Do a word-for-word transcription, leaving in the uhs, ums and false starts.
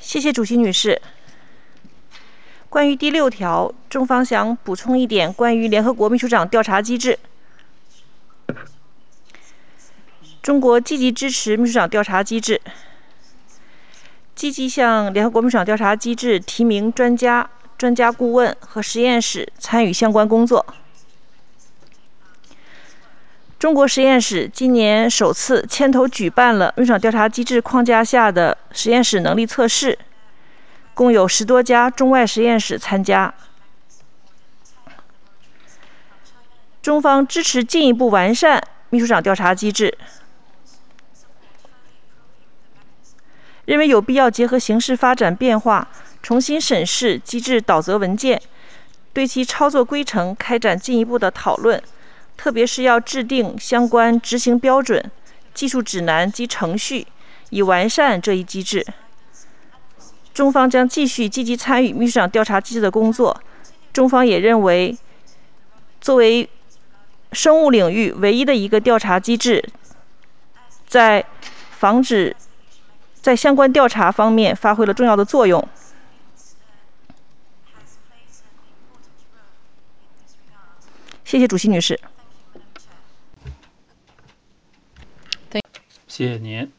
谢谢主席女士。关于第六条，中方想补充一点关于联合国秘书长调查机制。中国积极支持秘书长调查机制，积极向联合国秘书长调查机制提名专家、专家顾问和实验室参与相关工作。中国实验室今年首次牵头举办了秘书长调查机制框架下的实验室能力测试，共有十多家中外实验室参加。中方支持进一步完善秘书长调查机制，认为有必要结合形势发展变化，重新审视机制导则文件，对其操作规程开展进一步的讨论，特别是要制定相关执行标准、技术指南及程序，以完善这一机制。中方将继续积极参与秘书长调查机制的工作。中方也认为，作为生物领域唯一的一个调查机制，在防止在相关调查方面发挥了重要的作用。谢谢主席女士。 谢谢您。